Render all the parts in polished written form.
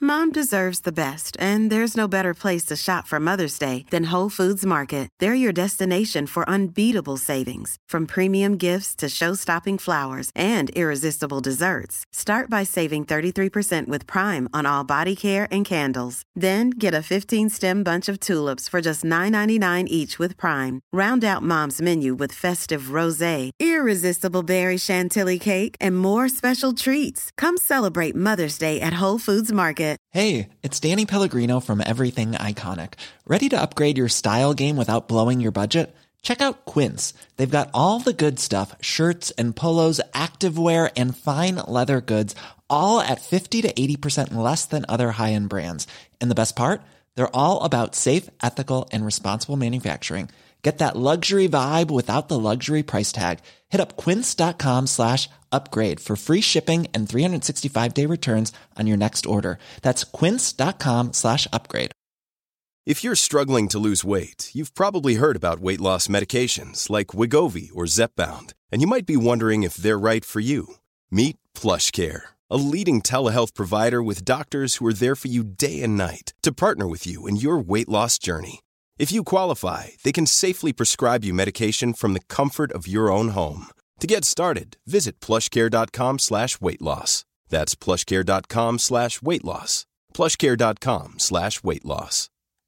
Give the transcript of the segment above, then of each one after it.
Mom deserves the best, and there's no better place to shop for Mother's Day than Whole Foods Market. They're your destination for unbeatable savings, from premium gifts to show-stopping flowers and irresistible desserts. Start by saving 33% with Prime on all body care and candles. Then get a 15-stem bunch of tulips for just $9.99 each with Prime. Round out Mom's menu with festive rosé, irresistible berry chantilly cake, and more special treats. Come celebrate Mother's Day at Whole Foods Market. Hey, it's Danny Pellegrino from Everything Iconic. Ready to upgrade your style game without blowing your budget? Check out Quince. They've got all the good stuff, shirts and polos, activewear, and fine leather goods, all at 50 to 80% less than other high-end brands. And the best part? They're all about safe, ethical, and responsible manufacturing. Get that luxury vibe without the luxury price tag. Hit up quince.com/upgrade for free shipping and 365-day returns on your next order. That's quince.com/upgrade. If you're struggling to lose weight, you've probably heard about weight loss medications like Wegovy or Zepbound, and you might be wondering if they're right for you. Meet PlushCare, a leading telehealth provider with doctors who are there for you day and night to partner with you in your weight loss journey. If you qualify, they can safely prescribe you medication from the comfort of your own home. To get started, visit plushcare.com/weightloss. That's plushcare.com/weightloss. plushcare.com/weightloss.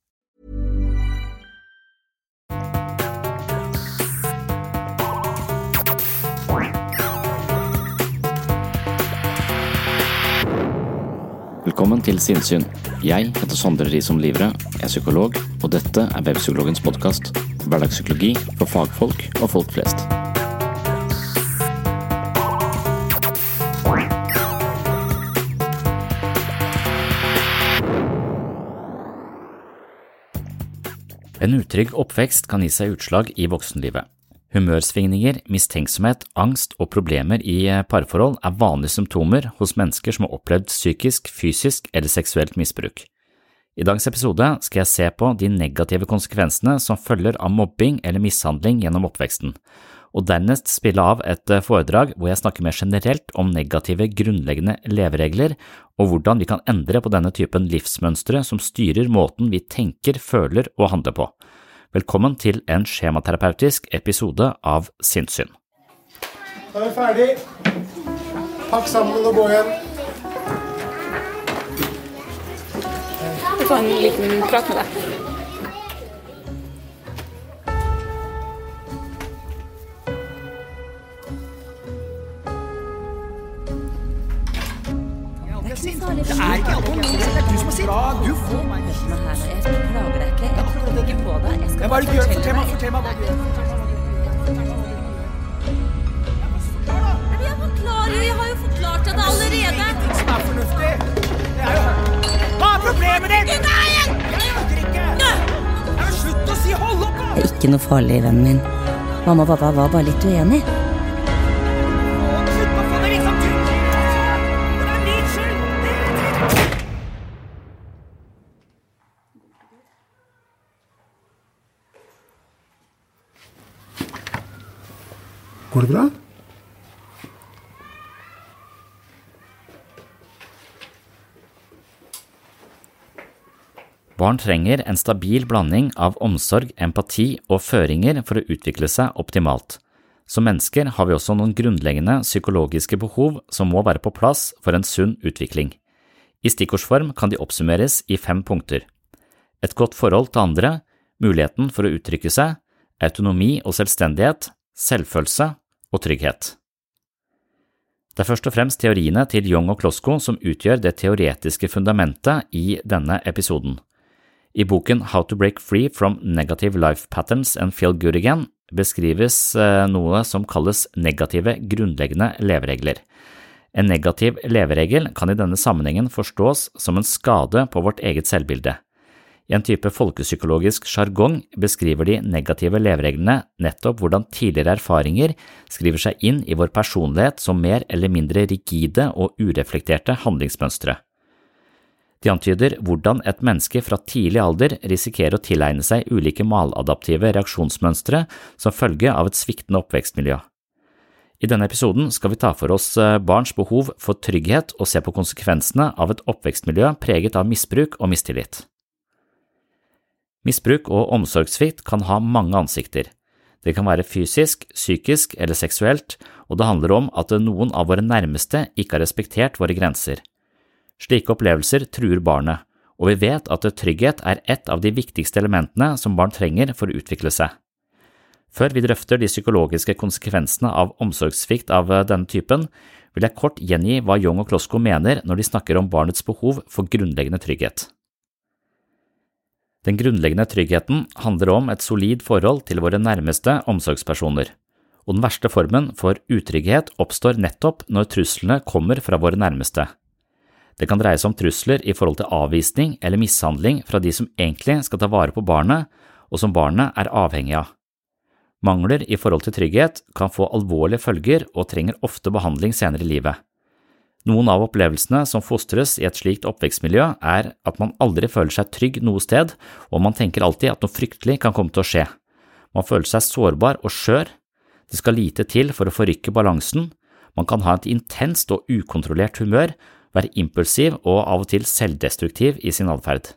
Velkommen til Sinnsyn. Jeg heter Sondre Risom Livre, jeg er psykolog, og dette er Webpsykologens podcast. Hverdagspsykologi for fagfolk og folk flest. En utrygg oppvekst kan gi seg utslag i voksenlivet. Humørsvingninger, mistenksomhet, angst og problemer i parforhold er vanlige symptomer hos mennesker som har opplevd psykisk, fysisk eller seksuelt misbruk. I dagens episode skal jeg se på de negative konsekvensene som følger av mobbing eller mishandling gjennom oppveksten, og dernest spille av et foredrag hvor jeg snakker mer generelt om negative grunnleggende leveregler og hvordan vi kan endre på denne typen livsmønstre som styrer måten vi tenker, føler og handler på. Velkommen til en skjematerapeutisk episode av Sinnsyn. Da er vi ferdig. Pakk sammen og gå igjen. Jeg får en liten prat med deg. Det er ikke alt om det er du som har sitt. Du får meg nesten her. Jeg plager deg ikke. Jeg prøver ikke på deg. Jeg skal bare gjøre fortell meg hva du gjør. Jeg har jo forklart det allerede. Det er ingenting som er fornuftig. Hva er problemet ditt? Nei! Jeg orker ikke. Jeg vil slutte å si hold opp. Det er ikke noe farlig, vennen min. Mamma og pappa var bare litt uenige. Går det bra? Barn trenger en stabil blanding av omsorg, empati og føringer for å utvikle seg optimalt. Som mennesker har vi også noen grunnleggende psykologiske behov som må være på plass for en sunn utvikling. I stikkordsform kan de oppsummeres i 5 punkter. Et godt forhold til andre, muligheten for å uttrykke seg, autonomi og selvstendighet, selvfølelse og trygghet. Det er først og fremst teoriene til Jung og Klosko som utgjør det teoretiske fundamentet i denne episoden. I boken How to Break Free from Negative Life Patterns and Feel Good Again beskrives noe som kalles negative grunnleggende leveregler. En negativ leveregel kan i denne sammenhengen forstås som en skade på vårt eget selvbilde. I en type folkepsykologisk jargong beskriver de negative levereglene nettopp hvordan tidligere erfaringer skriver seg inn i vår personlighet som mer eller mindre rigide og ureflekterte handlingsmønstre. De antyder hvordan et menneske fra tidlig alder risikerer å tilegne seg ulike maladaptive reaksjonsmønstre som følge av et sviktende oppvekstmiljø. I denne episoden skal vi ta for oss barns behov for trygghet og se på konsekvensene av et oppvekstmiljø preget av misbruk og mistillit. Misbruk og omsorgssvikt kan ha mange ansikter. Det kan være fysisk, psykisk eller seksuelt, og det handler om at noen av våre nærmeste ikke har respektert våre grenser. Slike opplevelser truer barnet, og vi vet at trygghet er et av de viktigste elementene som barn trenger for å utvikle seg. Før vi drøfter de psykologiske konsekvensene av omsorgssvikt av denne typen, vil jeg kort gjengi hva Young og Klosko mener når de snakker om barnets behov for grunnleggende trygghet. Den grunnleggende tryggheten handler om et solid forhold til våre nærmeste omsorgspersoner, og den verste formen for utrygghet oppstår nettopp når truslene kommer fra våre nærmeste. Det kan dreie seg om trusler i forhold til avvisning eller mishandling fra de som egentlig skal ta vare på barnet, og som barnet er avhengig av. Mangler i forhold til trygghet kan få alvorlige følger og trenger ofte behandling senere i livet. Noen av opplevelsene som fostres i et slikt oppvekstmiljø er at man aldri føler seg trygg noe sted, og man tenker alltid at noe fryktelig kan komme til å skje. Man føler seg sårbar og skjør. Det skal lite til for å forrykke balansen. Man kan ha et intenst og ukontrollert humør, være impulsiv og av og til selvdestruktiv i sin atferd.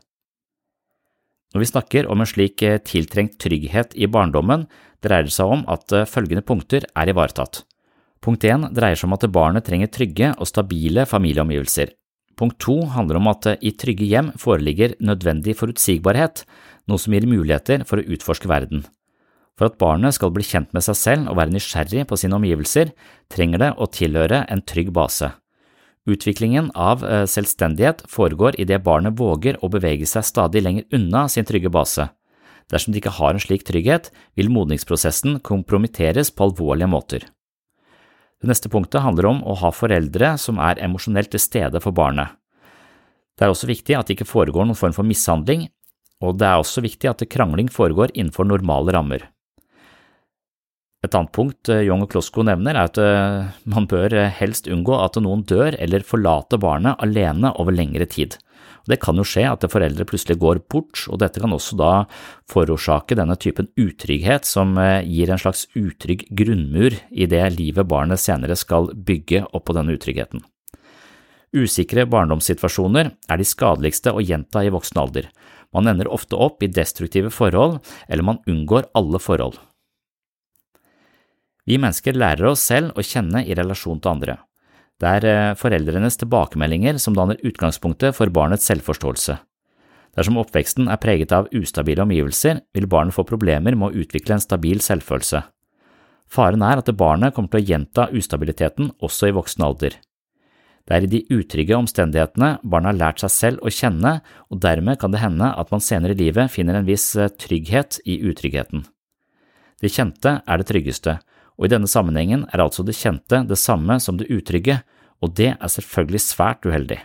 Når vi snakker om en slik tiltrengt trygghet i barndommen, dreier det seg om at følgende punkter er ivaretatt. Punkt 1 dreier seg om at barnet trenger trygge og stabile familieomgivelser. Punkt 2 handler om at i trygge hjem foreligger nødvendig forutsigbarhet, noe som gir muligheter for å utforske verden. For at barnet skal bli kjent med seg selv og være nysgjerrig på sine omgivelser, trenger det å tilhøre en trygg base. Utviklingen av selvstendighet foregår i det barnet våger å bevege seg stadig lenger unna sin trygge base. Dersom de ikke har en slik trygghet, vil modningsprosessen kompromitteres på alvorlige måter. Det neste punktet handler om å ha foreldre som er emosjonelt til stede for barnet. Det er også viktig at det ikke foregår noen form for mishandling, og det er også viktig at krangling foregår innenfor normale rammer. Et annet punkt Young og Klosko nevner er at man bør helst unngå at noen dør eller forlater barnet alene over lengre tid. Det kan jo skje at foreldre plutselig går bort, og dette kan også da forårsake denne typen utrygghet som gir en slags utrygg grunnmur i det livet barnet senere skal bygge opp på denne utryggheten. Usikre barndomssituasjoner er de skadeligste å gjenta i voksen alder. Man ender ofte opp i destruktive forhold, eller man unngår alle forhold. Vi mennesker lærer oss selv å kjenne i relasjon til andre. Det er foreldrenes tilbakemeldinger som danner utgangspunktet for barnets selvforståelse. Dersom oppveksten er preget av ustabile omgivelser, vil barnet få problemer med å utvikle en stabil selvfølelse. Faren er at barnet kommer til å gjenta ustabiliteten også i voksen alder. Det er i de utrygge omstendighetene barnet har lært seg selv å kjenne, og dermed kan det hende at man senere i livet finner en viss trygghet i utryggheten. Det kjente er det tryggeste, og i denne sammenhengen er altså det kjente det samme som det utrygge, og det er selvfølgelig svært uheldig.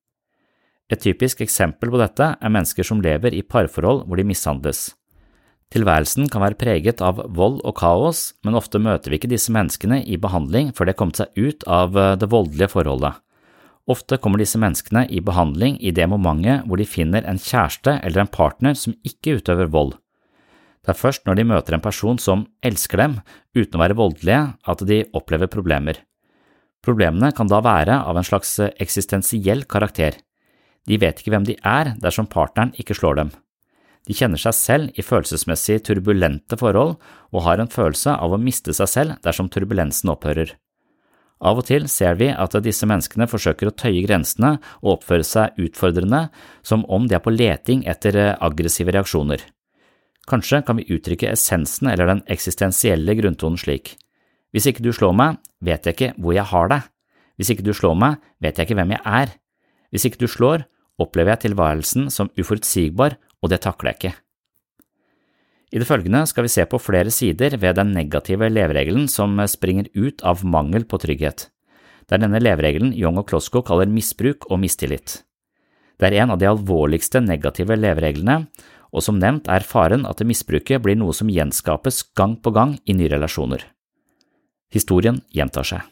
Et typisk eksempel på dette er mennesker som lever i parforhold hvor de mishandles. Tilværelsen kan være preget av vold og kaos, men ofte møter vi ikke disse menneskene i behandling før de har kommet seg ut av det voldelige forholdet. Ofte kommer disse menneskene i behandling i det momentet hvor de finner en kjæreste eller en partner som ikke utøver vold. Det er først når de møter en person som elsker dem, uten å være voldelige, at de opplever problemer. Problemene kan da være av en slags eksistensiell karakter. De vet ikke hvem de er dersom partneren ikke slår dem. De kjenner seg selv i følelsesmessig turbulente forhold og har en følelse av å miste seg selv dersom turbulensen opphører. Av og til ser vi at disse menneskene forsøker å tøye grensene og oppføre seg utfordrende, som om de er på leting etter aggressive reaksjoner. Kanskje kan vi uttrykke essensen eller den eksistensielle grunntonen slik. Hvis ikke du slår meg, vet jeg ikke hvor jeg har deg. Hvis ikke du slår meg, vet jeg ikke hvem jeg er. Hvis ikke du slår, opplever jeg tilværelsen som uforutsigbar, og det takler jeg ikke. I det følgende skal vi se på flere sider ved den negative leveregelen som springer ut av mangel på trygghet. Det er denne leveregelen Young og Klosko kaller misbruk og mistillit. Det er en av de alvorligste negative levereglene, og som nevnt er faren at misbruket blir noe som gjenskapes gang på gang i nye relasjoner. Historien gjentar seg.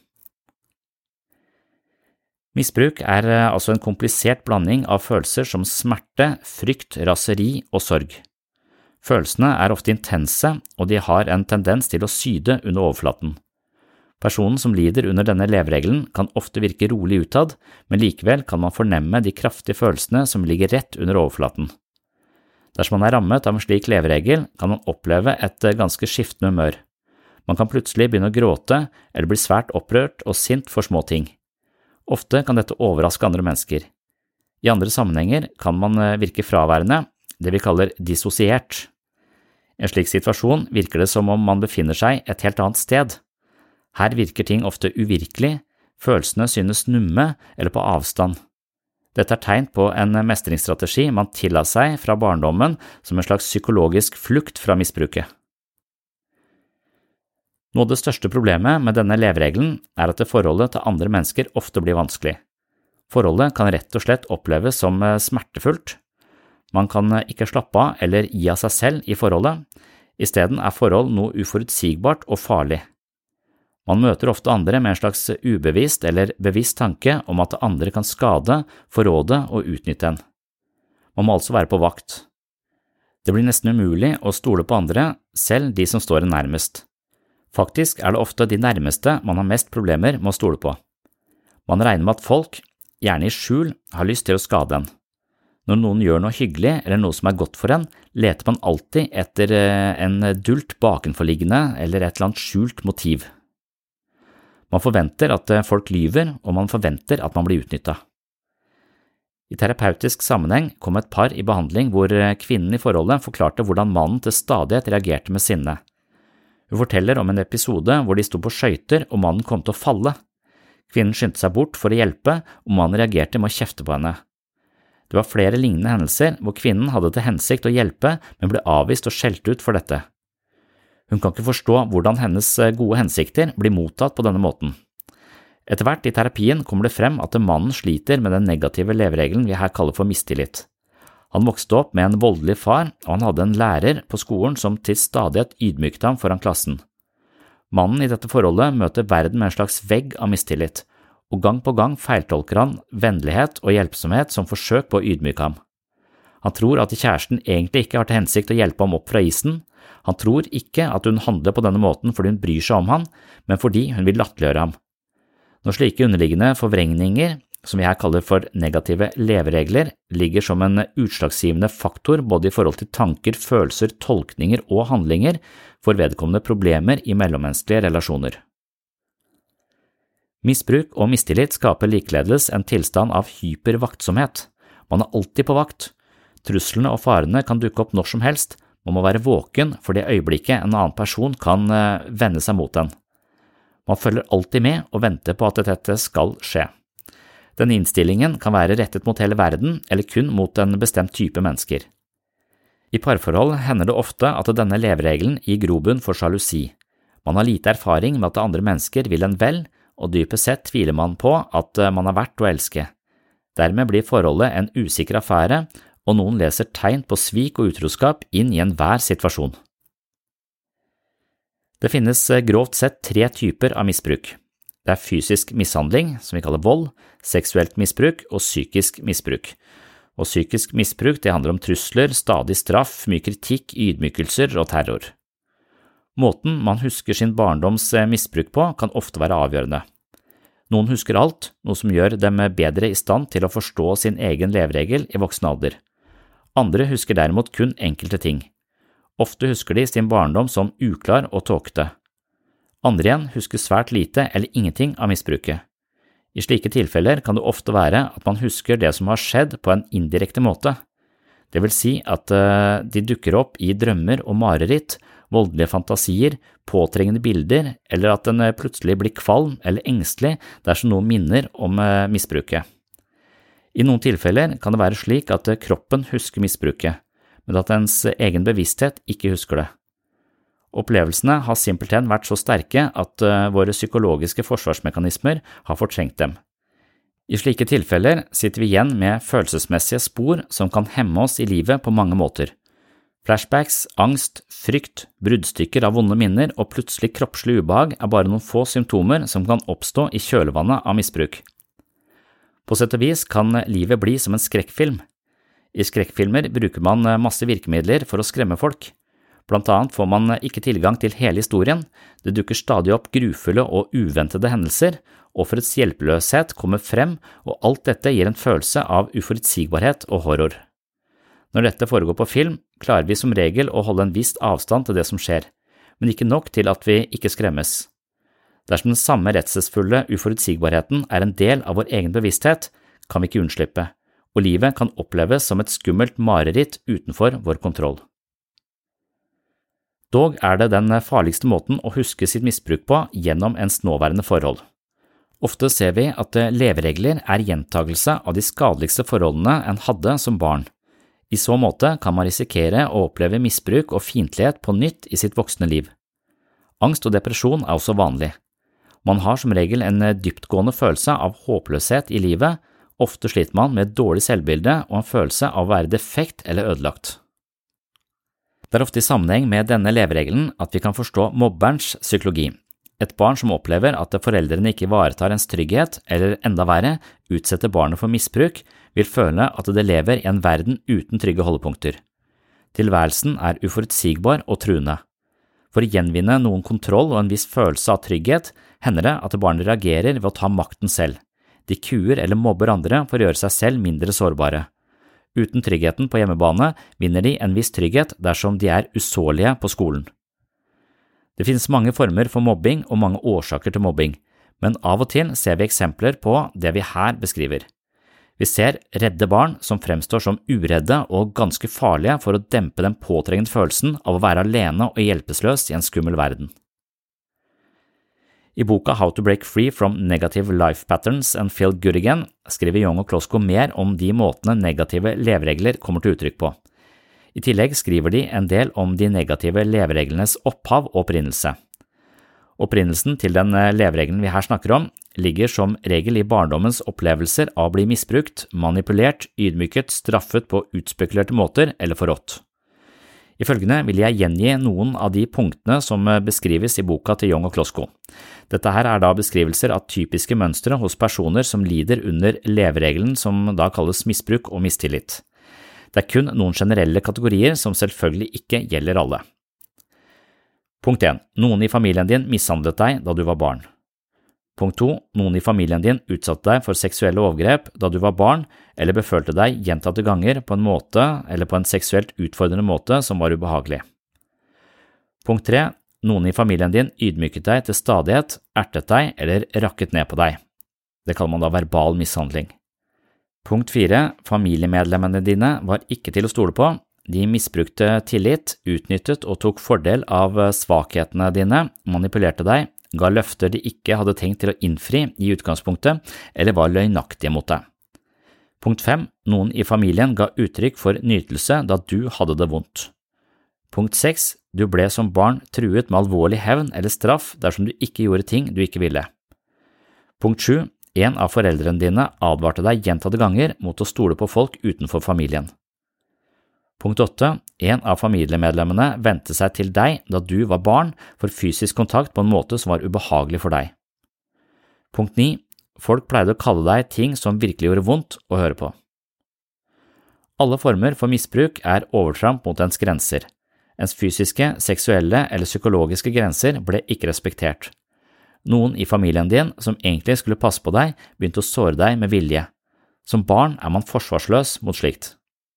Misbruk er altså en komplisert blanding av følelser som smerte, frykt, raseri og sorg. Følelsene er ofte intense, og de har en tendens til å syde under overflaten. Personen som lider under denne leveregelen kan ofte virke rolig utad, men likevel kan man fornemme de kraftige følelsene som ligger rett under overflaten. Dersom man rammet av en slik leveregel, kan man oppleve et ganske skiftende humør. Man kan plutselig begynne å gråte eller bli svært opprørt og sint for små ting. Ofte kan dette overraske andre mennesker. I andre sammenhenger kan man virke fraværende, det vi kaller dissosiert. I en slik situasjon virker det som om man befinner seg et helt annet sted. Her virker ting ofte uvirkelig, følelsene synes numme eller på avstand. Dette tegn på en mestringsstrategi man tilla seg fra barndommen som en slags psykologisk flukt fra misbruket. Noe av det største problemet med denne leveregelen at det forholdet til andre mennesker ofte blir vanskelig. Forholdet kan rett og slett oppleves som smertefullt. Man kan ikke slappe av eller gi av seg selv i forholdet. I stedet forhold noe uforutsigbart og farlig. Man møter ofte andre med en slags ubevisst eller bevisst tanke om at andre kan skade, forråde og utnytte en. Man må altså være på vakt. Det blir nesten umulig å stole på andre, selv de som står en nærmest. Faktisk det ofte de nærmeste man har mest problemer med å stole på. Man regner med at folk, gjerne i skjul, har lyst til å skade en. Når noen gjør noe hyggelig eller noe som godt for en, leter man alltid etter en dult bakenforliggende eller et eller annet skjult motiv. Man forventer at folk lyver, og man forventer at man blir utnyttet. I terapeutisk sammenheng kom et par i behandling hvor kvinnen i forholdet forklarte hvordan mannen til stadighet reagerte med sinne. Hun forteller om en episode hvor de sto på skøyter og mannen kom til å falle. Kvinnen skyndte seg bort for å hjelpe, og mannen reagerte med å kjefte på henne. Det var flere lignende hendelser hvor kvinnen hadde til hensikt å hjelpe, men ble avvist og skjelt ut for dette. Hun kan ikke forstå hvordan hennes gode hensikter blir mottatt på denne måten. Etter hvert i terapien kommer det frem at mannen sliter med den negative leveregelen vi her kaller for mistillit. Han vokste opp med en voldelig far, og han hadde en lærer på skolen som til stadighet ydmykte ham foran klassen. Mannen i dette forholdet møter verden med en slags vegg av mistillit, og gang på gang feiltolker han vennlighet og hjelpsomhet som forsøk på å ydmyke ham. Han tror at kjæresten egentlig ikke har til hensikt å hjelpe ham opp fra isen. Han tror ikke at hun handler på denne måten fordi hun bryr seg om ham, men fordi hun vil latterliggjøre ham. Når slike underliggende forvrengninger, som vi her kaller for negative leveregler, ligger som en utslagsgivende faktor både i forhold til tanker, følelser, tolkninger og handlinger, får vedkommende problemer i mellommenneskelige relasjoner. Misbruk og mistillit skaper likeledes en tilstand av hypervaktsomhet. Man alltid på vakt. Truslene og farene kan dukke opp når som helst. Man må være våken for det øyeblikket en annen person kan vende seg mot den. Man følger alltid med og venter på at dette skal skje. Denne innstillingen kan være rettet mot hele verden eller kun mot en bestemt type mennesker. I parforhold hender det ofte at denne leveregelen gir grobunn for sjalusi. Man har lite erfaring med at andre mennesker vil en vel, og dypest sett tviler man på at man er verdt å elske. Dermed blir forholdet en usikker affære, og noen leser tegn på svik og utroskap inn i enhver situasjon. Det finnes grovt sett 3 typer av misbruk. Det fysisk mishandling, som vi kaller vold, seksuelt misbruk og psykisk misbruk. Og psykisk misbruk det handler om trusler, stadig straff, mye kritikk, ydmykelser og terror. Måten man husker sin barndoms misbruk på kan ofte være avgjørende. Noen husker alt, noe som gjør dem bedre i stand til å forstå sin egen leveregel i voksen alder. Andre husker derimot kun enkelte ting. Ofte husker de sin barndom som uklar og tåkete. Andre igjen husker svært lite eller ingenting av misbruket. I slike tilfeller kan det ofte være at man husker det som har skjedd på en indirekte måte. Det vil si at de dukker opp i drømmer og mareritt, voldelige fantasier, påtrengende bilder, eller at den plutselig blir kvalm eller engstelig dersom noe minner om misbruket. I noen tilfeller kan det være slik at kroppen husker misbruket, men at ens egen bevissthet ikke husker det. Opplevelsene har simpelthen vært så sterke at våre psykologiske forsvarsmekanismer har fortrengt dem. I slike tilfeller sitter vi igjen med følelsesmessige spor som kan hemme oss i livet på mange måter. Flashbacks, angst, frykt, bruddstykker av vonde minner og plutselig kroppslig ubehag bare noen få symptomer som kan oppstå i kjølvannet av misbruk. På sett og vis kan livet bli som en skrekkfilm. I skrekkfilmer bruker man masse virkemidler for å skremme folk. Blant annet får man ikke tilgang til hele historien, det dukker stadig opp grufulle og uventede hendelser, offerets hjelpeløshet kommer frem, og alt dette gir en følelse av uforutsigbarhet og horror. Når dette foregår på film, klarer vi som regel å holde en viss avstand til det som skjer, men ikke nok til at vi ikke skremmes. Dersom den samme redselsfulle uforutsigbarheten er en del av vår egen bevissthet, kan vi ikke unnslippe, og livet kan oppleves som et skummelt mareritt utenfor vår kontroll. Dog er det den farligste måten å huske sitt misbruk på gjennom ens nåværende forhold. Ofte ser vi at leveregler er gjentagelse av de skadeligste forholdene en hadde som barn. I så måte kan man risikere å oppleve misbruk og fiendtlighet på nytt i sitt voksne liv. Angst og depresjon er også vanlig. Man har som regel en dyptgående følelse av håpløshet i livet, ofte sliter man med et dårlig selvbilde og en følelse av å være defekt eller ødelagt. Det er ofte i sammenheng med denne leveregelen at vi kan forstå mobberens psykologi. Et barn som opplever at foreldrene ikke ivaretar ens trygghet, eller enda verre, utsetter barnet for misbruk, vil føle at det lever i en verden uten trygge holdepunkter. Tilværelsen er uforutsigbar og truende. For å gjenvinne noen kontroll og en viss følelse av trygghet, hender det at barnet reagerer ved å ta makten selv. De kuer eller mobber andre for å gjøre seg selv mindre sårbare. Uten tryggheten på hjemmebane vinner de en viss trygghet dersom de er usårlige på skolen. Det finnes mange former for mobbing og mange årsaker til mobbing, men av og til ser vi eksempler på det vi her beskriver. Vi ser redde barn som fremstår som uredde og ganske farlige for å dempe den påtrengende følelsen av å være alene og hjelpeløs i en skummel verden. I boka How to Break Free from Negative Life Patterns and Feel Good Again skriver Young og Klosko mer om de måtene negative leveregler kommer til uttrykk på. I tillegg skriver de en del om de negative levereglenes opphav og opprinnelse. Opprinnelsen til den leveregelen vi her snakker om ligger som regel i barndommens opplevelser av å bli misbrukt, manipulert, ydmyket, straffet på utspekulerte måter eller forrådt. I følgende vil jeg gjengi noen av de punktene som beskrives i boka til Young og Klosko. Dette her er da beskrivelser av typiske mønstre hos personer som lider under leveregelen som da kalles misbruk og mistillit. Det er kun noen generelle kategorier som selvfølgelig ikke gjelder alle. Punkt 1. Noen i familien din mishandlet deg da du var barn. Punkt 2. Noen i familien din utsatte deg for seksuelle overgrep da du var barn, eller befølte deg gjentatte ganger på en måte eller på en seksuelt utfordrende måte som var ubehagelig. Punkt 3. Noen i familien din ydmyket deg til stadighet, ertet deg eller rakket ned på deg. Det kaller man da verbal mishandling. Punkt 4. Familiemedlemmene dine var ikke til å stole på. De misbrukte tillit, utnyttet og tok fordel av svakhetene dine, manipulerte deg, ga løfter de ikke hadde tenkt til å innfri i utgangspunktet, eller var løgnaktige mot deg. Punkt 5. Noen i familien ga uttrykk for nytelse da du hadde det vondt. Punkt 6. Du ble som barn truet med alvorlig hevn eller straff dersom du ikke gjorde ting du ikke ville. Punkt 7. En av foreldrene dine advarte deg gjentatte ganger mot å stole på folk utenfor familien. Punkt 8. En av familiemedlemmene vendte seg til deg da du var barn for fysisk kontakt på en måte som var ubehagelig for deg. Punkt 9. Folk pleide å kalle deg ting som virkelig gjorde vondt å høre på. Alle former for misbruk er overtramp mot ens grenser. Ens fysiske, seksuelle eller psykologiske grenser ble ikke respektert. Noen i familien din som egentlig skulle passe på deg, begynte å såre deg med vilje. Som barn er man forsvarsløs mot slikt.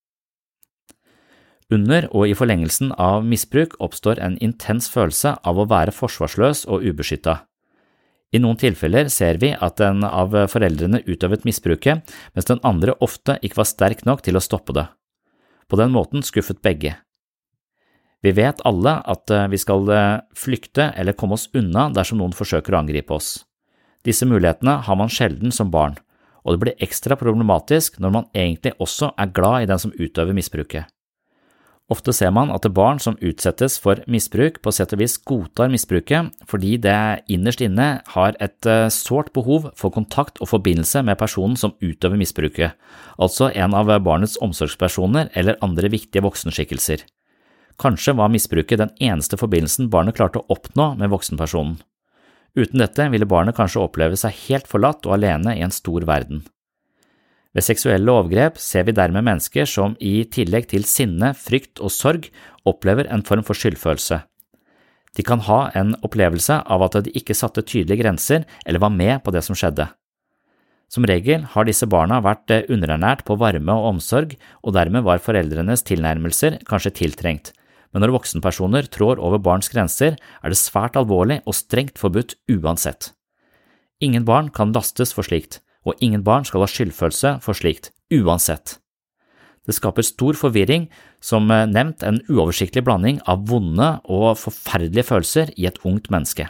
Under og i forlengelsen av misbruk oppstår en intens følelse av å være forsvarsløs og ubeskyttet. I noen tilfeller ser vi at en av foreldrene utøvet misbruket, mens den andre ofte ikke var sterk nok til å stoppe det. På den måten skuffet begge. Vi vet alle at vi skal flykte eller komme oss unna dersom noen forsøker å angripe oss. Disse mulighetene har man sjelden som barn, og det blir ekstra problematisk når man egentlig også er glad i den som utøver misbruket. Ofte ser man at barn som utsettes for misbruk på sett og vis godtar misbruket fordi det innerst inne har et sårt behov for kontakt og forbindelse med personen som utøver misbruket, altså en av barnets omsorgspersoner eller andre viktige voksenskikkelser. Kanskje var misbruket den eneste forbindelsen barnet klarte å oppnå med voksenpersonen. Uten dette ville barnet kanskje oppleve seg helt forlatt og alene i en stor verden. Ved seksuelle overgrep ser vi dermed mennesker som i tillegg til sinne, frykt og sorg opplever en form for skyldfølelse. De kan ha en opplevelse av at de ikke satte tydelige grenser eller var med på det som skjedde. Som regel har disse barna vært underernært på varme og omsorg, og dermed var foreldrenes tilnærmelser kanskje tiltrengt. Men når voksenpersoner trår over barns grenser, er det svært alvorlig og strengt forbudt uansett. Ingen barn kan lastes for slikt, og ingen barn skal ha skyldfølelse for slikt, uansett. Det skaper stor forvirring, som nevnt en uoversiktlig blanding av vonde og forferdelige følelser i et ungt menneske.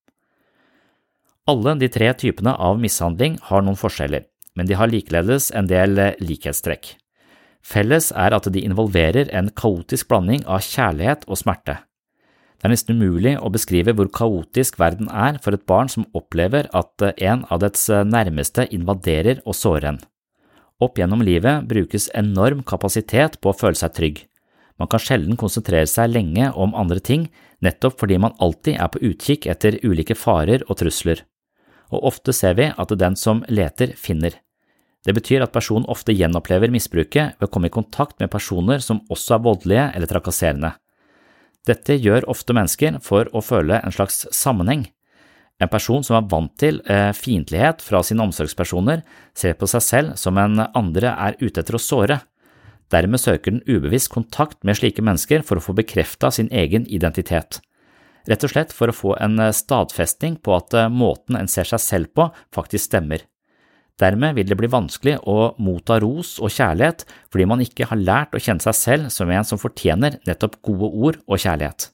Alle de 3 typene av mishandling har noen forskjeller, men de har likeledes en del likhetstrekk. Felles er at de involverer en kaotisk blanding av kjærlighet og smerte. Det er nesten umulig å beskrive hvor kaotisk verden er for et barn som opplever at en av dets nærmeste invaderer og sårer en. Opp gjennom livet brukes enorm kapasitet på å føle seg trygg. Man kan sjelden konsentrere seg lenge om andre ting, nettopp fordi man alltid er på utkikk etter ulike farer og trusler. Og ofte ser vi at den som leter finner. Det betyr at personen ofte gjenopplever misbruket ved å komme i kontakt med personer som også er voldelige eller trakasserende. Dette gjør ofte mennesker for å føle en slags sammenheng. En person som er vant til fiendtlighet fra sine omsorgspersoner ser på seg selv som en andre er ute etter å såre. Dermed søker den ubevisst kontakt med slike mennesker for å få bekreftet sin egen identitet. Rett og slett for å få en stadfesting på at måten en ser seg selv på faktisk stemmer. Dermed vil det bli vanskelig å motta ros og kjærlighet fordi man ikke har lært å kjenne seg selv som en som fortjener nettopp gode ord og kjærlighet.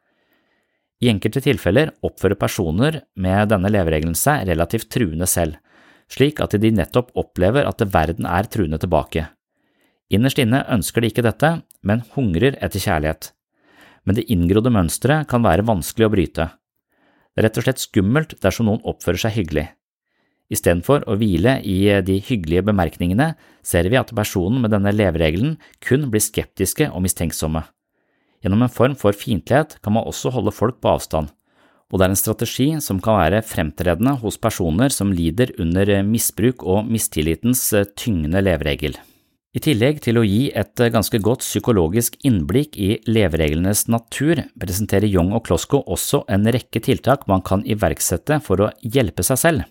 I enkelte tilfeller oppfører personer med denne leveregelen seg relativt truende selv, slik at de nettopp opplever at verden er truende tilbake. Innerst inne ønsker de ikke dette, men hungrer etter kjærlighet. Men det inngrodde mønsteret kan være vanskelig å bryte. Det er rett og slett skummelt dersom noen oppfører seg hyggelig. Istedenfor å hvile i de hyggelige bemerkningene, ser vi at personen med denne leveregelen kun blir skeptiske og mistenksomme. Gjennom en form for fiendtlighet kan man også holde folk på avstand, og det er en strategi som kan være fremtredende hos personer som lider under misbruk og mistillitens tyngende leveregel. I tillegg til å gi et ganske godt psykologisk innblikk i levereglenes natur, presenterer Jung og Klosko også en rekke tiltak man kan iverksette for å hjelpe seg selv.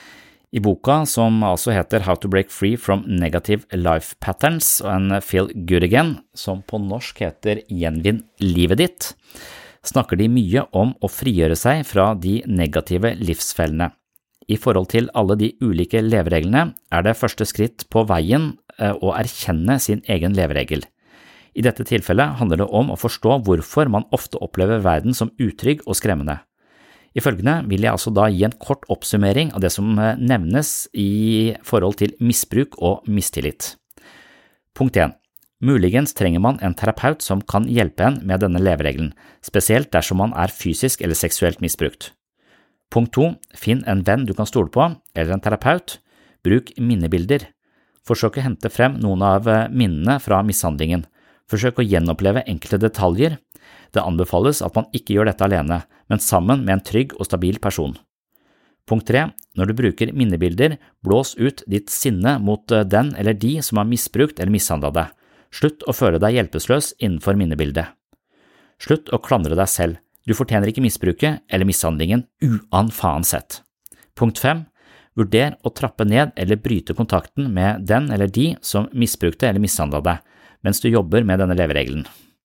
I boka, som altså heter How to Break Free from Negative Life Patterns and Feel Good Again, som på norsk heter Gjenvinn livet ditt, snakker de mye om å frigjøre seg fra de negative livsfellene. I forhold til alle de ulike levereglene er det første skritt på veien å erkjenne sin egen leveregel. I dette tilfellet handler det om å forstå hvorfor man ofte opplever verden som utrygg og skremmende. I følgende vil jeg altså da gi en kort oppsummering av det som nevnes i forhold til misbruk og mistillit. Punkt 1. Muligens trenger man en terapeut som kan hjelpe en med denne leveregelen, spesielt dersom man er fysisk eller seksuelt misbrukt. Punkt 2. Finn en venn du kan stole på, eller en terapeut. Bruk minnebilder. Forsøk å hente frem noen av minnene fra mishandlingen. Forsøk å gjenoppleve enkelte detaljer. Det anbefales at man ikke gjør dette alene, men sammen med en trygg og stabil person. Punkt 3. Når du bruker minnebilder, blås ut ditt sinne mot den eller de som har misbrukt eller mishandlet deg. Slutt å føle deg hjelpeløs innenfor minnebildet. Slutt å klandre deg selv. Du fortjener ikke misbruket eller mishandlingen uansett. Punkt 5. Vurder å trappe ned eller bryte kontakten med den eller de som misbrukte eller mishandlet deg, mens du jobber med denne leveregelen.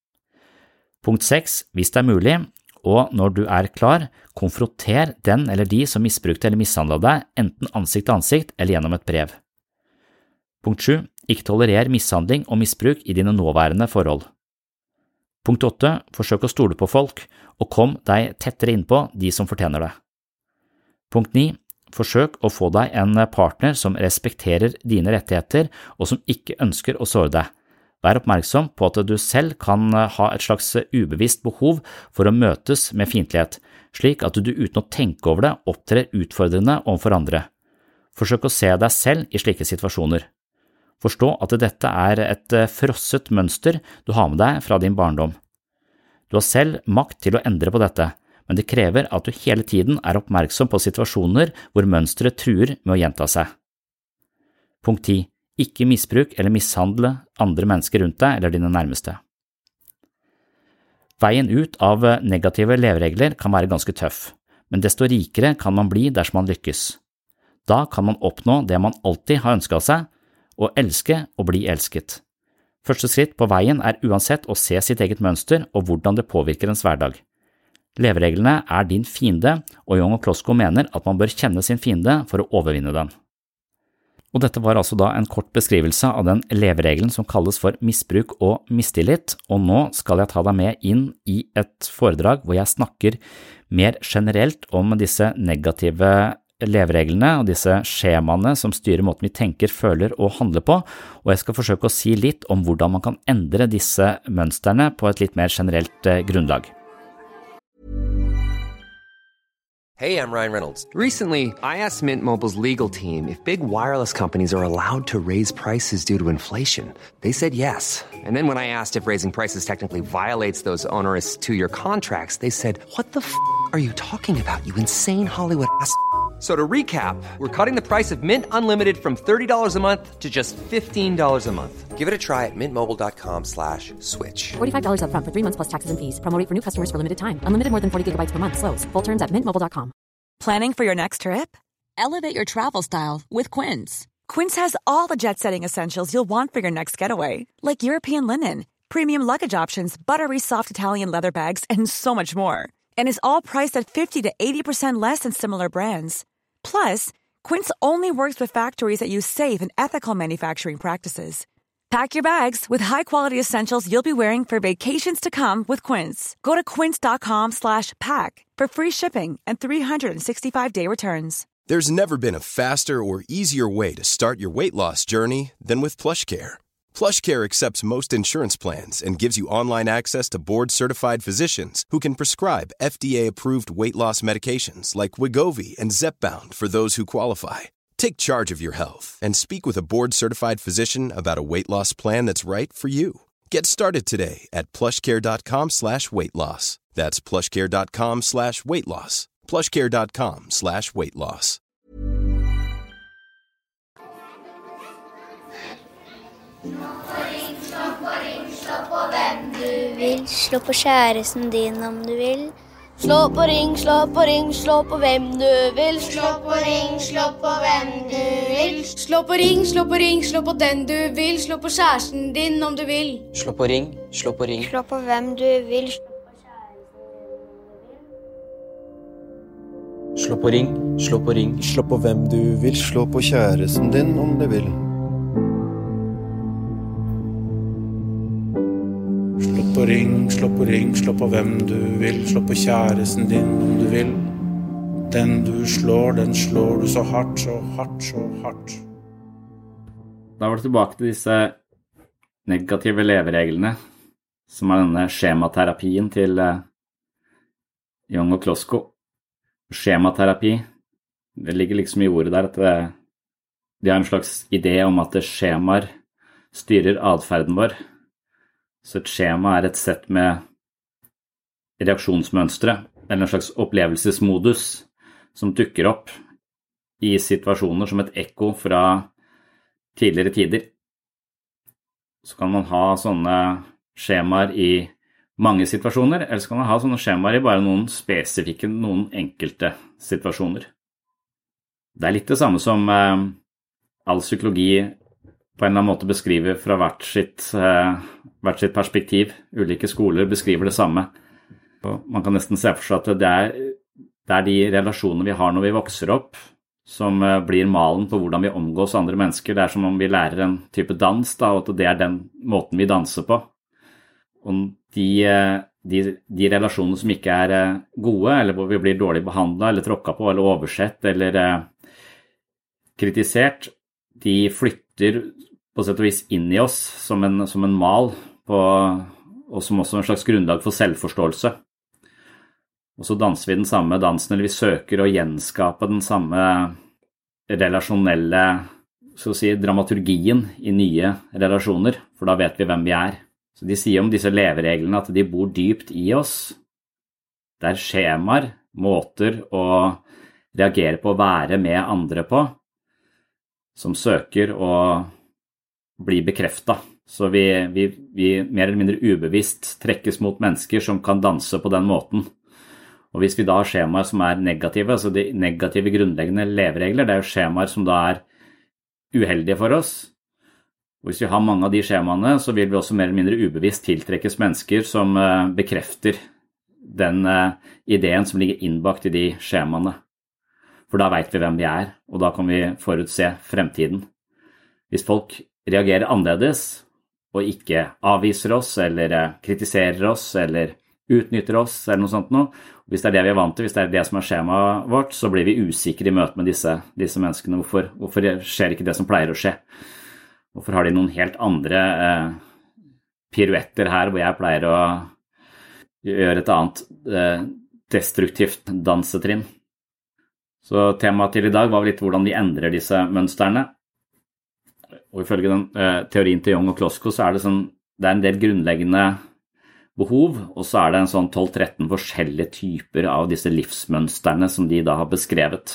Punkt 6. Hvis det er mulig, og når du er klar, konfronter den eller de som misbrukte eller mishandlet deg, enten ansikt til ansikt eller gjennom et brev. Punkt 7. Ikke tolerer mishandling og misbruk i dine nåværende forhold. Punkt 8. Forsøk å stole på folk, og kom deg tettere innpå de som fortjener det. Punkt 9. Forsøk å få deg en partner som respekterer dine rettigheter og som ikke ønsker å såre deg. Vær oppmerksom på at du selv kan ha et slags ubevisst behov for å møtes med fiendtlighet, slik at du uten å tenke over det opptrer utfordrende overfor andre. Forsøk å se deg selv i slike situasjoner. Forstå at dette er et frosset mønster du har med deg fra din barndom. Du har selv makt til å endre på dette, men det krever at du hele tiden er oppmerksom på situasjoner hvor mønsteret truer med å gjenta seg. Punkt 10. Ikke misbruk eller mishandle andre mennesker rundt deg eller dine nærmeste. Veien ut av negative leveregler kan være ganske tøff, men desto rikere kan man bli dersom man lykkes. Da kan man oppnå det man alltid har ønsket seg, og elske og bli elsket. Første skritt på veien uansett å se sitt eget mønster og hvordan det påvirker ens hverdag. Levereglene din fiende, og Young og Klosko mener at man bør kjenne sin fiende for å overvinne den. Og dette var altså da en kort beskrivelse av den leveregelen som kalles for misbruk og mistillit, og nå skal jeg ta deg med inn i et foredrag hvor jeg snakker mer generelt om disse negative levereglene og disse skjemaene som styrer måten vi tenker, føler og handler på, og jeg skal forsøke å si litt om hvordan man kan endre disse mønsterne på et litt mer generelt grunnlag. Hey, I'm Ryan Reynolds. Recently, I asked Mint Mobile's legal team if big wireless companies are allowed to raise prices due to inflation. They said yes. And then when I asked if raising prices technically violates those onerous two-year contracts, they said, "What the f*** are you talking about, you insane Hollywood ass?" So to recap, we're cutting the price of Mint Unlimited from $30 a month to just $15 a month. Give it a try at mintmobile.com/switch. $45 up front for 3 months plus taxes and fees. Promo rate for new customers for limited time. Unlimited more than 40 gigabytes per month. Slows full terms at mintmobile.com. Planning for your next trip? Elevate your travel style with Quince. Quince has all the jet-setting essentials you'll want for your next getaway, like European linen, premium luggage options, buttery soft Italian leather bags, and so much more. And is all priced at 50 to 80% less than similar brands. Plus, Quince only works with factories that use safe and ethical manufacturing practices. Pack your bags with high-quality essentials you'll be wearing for vacations to come with Quince. Go to quince.com/pack for free shipping and 365-day returns. There's never been a faster or easier way to start your weight loss journey than with PlushCare. PlushCare accepts most insurance plans and gives you online access to board-certified physicians who can prescribe FDA-approved weight loss medications like Wegovy and Zepbound for those who qualify. Take charge of your health and speak with a board-certified physician about a weight loss plan that's right for you. Get started today at plushcare.com/weightloss. That's plushcare.com/weightloss. plushcare.com/weightloss. Slå på hvem du vil. Slå på kjæresten din om du vil. Slå på ring, slå på ring, slå på hvem du vil. Slå på ring, slå på hvem du vil. Slå på ring, slå på ring, slå på den du vil. Slå på kjæresten din om du vil. Slå på ring, slå på ring. Slå på hvem du vil. Slå på ring, slå på ring. Slå på hvem du vil. Slå på kjæresten din om du vil. Slå på ring, slå på ring, slå på hvem du vil. Slå på kjæresten din om du vil. Den du slår, den slår du så hardt, så hardt, så hardt. Da var det tilbake til disse negative levereglene, som denne skjematerapien til Young og Klosko. Skjematerapi, det ligger liksom i ordet der at de har en slags idé om at skjemaer styrer adferden vår. Så et skjema et sett med reaksjonsmønstre, eller en slags opplevelsesmodus som dukker opp i situasjoner som et ekko fra tidligere tider. Så kan man ha sånne skjemaer i mange situasjoner, eller så kan man ha sånne skjemaer i bare noen spesifikke, noen enkelte situasjoner. Det litt det samme som all psykologi på en eller annen måte beskriver fra hvert sitt perspektiv. Ulike skoler beskriver det samme. Og man kan nesten se for seg at det de relasjonene vi har når vi vokser opp, som blir malen på hvordan vi omgås andre mennesker. Det som om vi lærer en type dans, da, og at det den måten vi danser på. Og de relasjonene som ikke gode, eller hvor vi blir dårlig behandlet, eller tråkket på, eller oversett, eller kritisert, de flytter på sett og vis inn i oss som en mal, og som også en slags grunnlag for selvforståelse. Og så danser vi den samme dansen, eller vi søker å gjenskape den samme relasjonelle, skal vi si, dramaturgien i nye relasjoner, for da vet vi hvem vi Så de sier om disse levereglene at de bor dypt i oss. Det skjemaer, måter å reagere på å være med andre på, som søker å bli bekreftet. Så vi mer eller mindre ubevisst trekkes mot mennesker som kan danse på den måten. Og hvis vi da har skjemaer som negative, så de negative grunnleggende leveregler, det jo skjemaer som da uheldige for oss. Og hvis vi har mange av de skjemaene, så vil vi også mer eller mindre ubevisst tiltrekkes mennesker som bekrefter den ideen som ligger innbakt i de skjemaene. For da vet vi hvem vi og da kan vi forutse fremtiden. Hvis folk reagerer annerledes, og ikke avviser oss, eller kritiserer oss, eller utnytter oss, eller noe sånt noe. Hvis det det vi vant til, hvis det det som skjemaet vårt, så blir vi usikre i møte med disse menneskene. Hvorfor skjer ikke det som pleier å skje? Hvorfor har de noen helt andre piruetter her, hvor jeg pleier å gjøre et annet destruktivt dansetrinn? Så temaet til i dag var litt hvordan de endrer disse mønsterne. Og ifølge den teorien til Jung og Klosko så det en del grunnleggende behov, og så det en sånn 12-13 forskjellige typer av disse livsmønsterne som de da har beskrevet.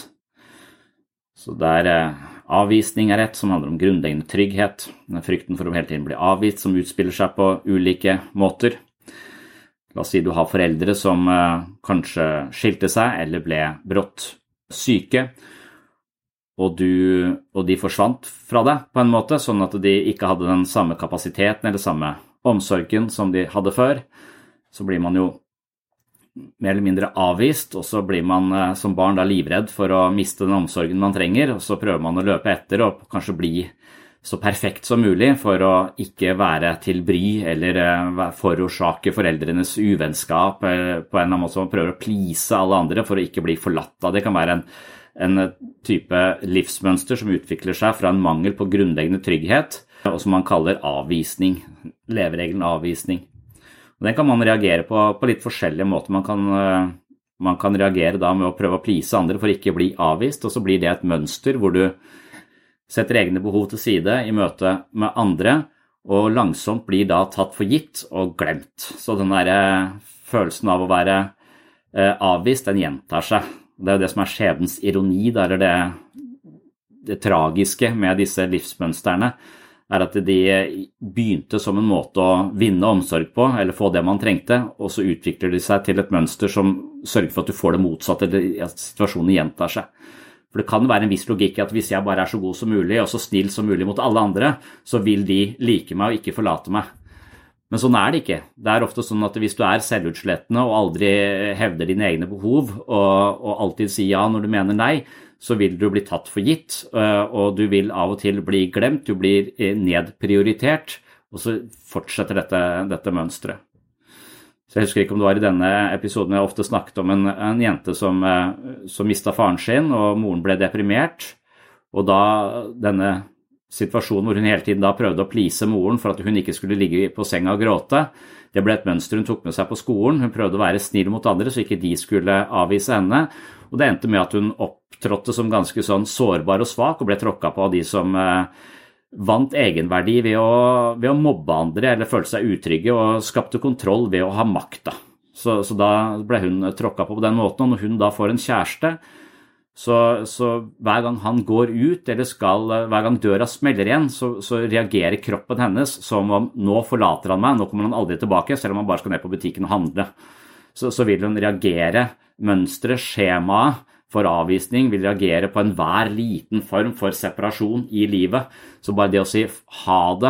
Så det avvisning et som handler om grunnleggende trygghet, frykten for å hele tiden bli avvist som utspiller seg på ulike måter. La oss si du har foreldre som kanskje skilte seg eller ble brått syke, og de forsvant fra deg på en måte, sånn at de ikke hadde den samme kapasiteten eller samme omsorgen som de hadde før. Så blir man jo mer eller mindre avvist, og så blir man som barn da livredd for å miste den omsorgen man trenger, og så prøver man å løpe etter og kanskje bli så perfekt som mulig for å ikke være til bry eller forårsake foreldrenes uvennskap på en eller annen måte, som prøver å please alle andre for å ikke bli forlatt av. Det kan være en type livsmønster som utvikler seg fra en mangel på grunnleggende trygghet, og som man kaller avvisning, leveregelen avvisning. Og den kan man reagere på litt forskjellige måter. Man kan reagere da med å prøve å please andre for ikke å bli avvist, og så blir det et mønster hvor du setter egne behov til side i møte med andre, og langsomt blir da tatt for gitt og glemt. Så den der følelsen av å være avvist, den gjentar seg. Det jo det som skjebnens ironi, der det tragiske med disse livsmønsterne, at de begynte som en måte å vinne omsorg på, eller få det man trengte, og så utvikler de seg til et mønster som sørger for at du får det motsatte, eller at situasjonen gjentar seg. For det kan være en viss logikk at hvis jeg bare så god som mulig, og så snill som mulig mot alle andre, så vil de like meg og ikke forlate meg. Men sånn det ikke. Det ofte sånn at hvis du selvutslettende og aldri hevder dine egne behov, og alltid sier ja når du mener nei, så vil du bli tatt for gitt, og du vil av og til bli glemt, du blir nedprioritert, og så fortsetter dette mønstret. Så jeg husker ikke om det var i denne episoden jeg ofte snakket om en jente som mistet faren sin, og moren ble deprimert, og da denne situasjonen hvor hun hele tiden da prøvde å please moren for at hun ikke skulle ligge på senga og gråte, det ble et mønster hun tok med seg på skolen. Hun prøvde å være snill mot andre så ikke de skulle avvise henne, og det endte med at hun opptrådte som ganske sånn sårbar og svak og ble tråkket på av de som vant egenverdi ved å mobbe andre eller følte seg utrygge og skapte kontroll ved å ha makta. Så da ble hun tråkket på den måten, og når hun da får en kjæreste, så hver gang han går ut, eller hver gang døra smeller igjen, så reagerer kroppen hennes som om nå forlater han meg, nå kommer han aldri tilbake, selv om han bare skal ned på butikken og handle. Så vil hun reagere, mønstre, skjemaet for avvisning vil reagere på enhver liten form for separasjon i livet. Så bare det å si ha det,